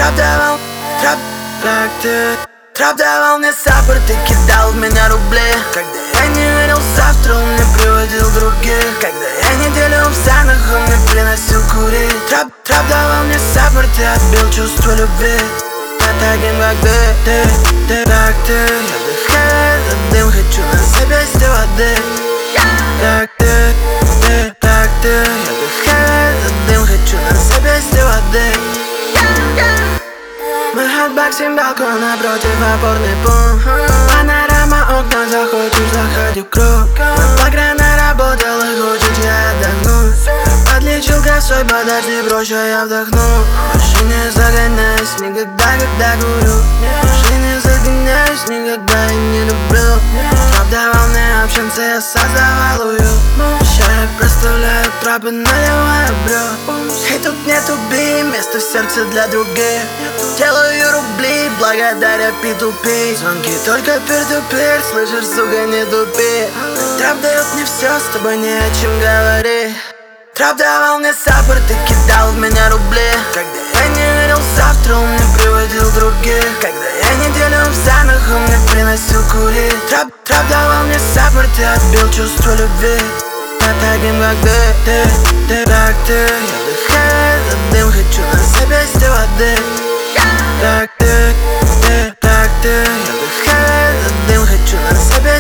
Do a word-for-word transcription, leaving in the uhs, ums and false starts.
Трап давал, трап, как ты. Трап давал мне саппорт и кидал в меня рубли. Когда я не верил завтра, он мне приводил других. Когда я неделю в санах, он мне приносил курить. Трап, трап давал мне саппорт и отбил чувство любви. Я таким, как ты, ты, ты, как ты. Я вдыхаю этот дым, хочу на запястье воды. Как ты, ты, как ты. Я вдыхаю этот дым, хочу на запястье воды. Мы хэтбоксим балкон напротив опорный пункт. Панорама окна, захочешь, заходи в круг. Багряна работал и хочет я отдохнуть. Отличил косой, подожди, проще я вдохну. В машине загоняюсь никогда, когда курю. В машине загоняюсь никогда и не люблю. Трап давал мне общаться, я создавал уют. Ща я проставляю трапы, наливаю брёд. И тут нету би, места в сердце для других. Делаю рубли, благодаря пи ту пи. Звонки только пир-ту-пир, слышишь, сука, не тупи. Трап дает мне все, с тобой не о чем говорить. Трап давал мне саппорт и кидал в меня рубли. Когда я не верил завтра, он мне приводил других. Когда я неделю в санах, он мне приносил курить. Трап, трап давал мне саппорт и отбил чувство любви. Я таким, как ты, ты, ты, как ты. Я вдыхаю этот дым, хочу на запястье воды. Как ты, ты, как ты. Я вдыхаю этот дым, хочу на запястье.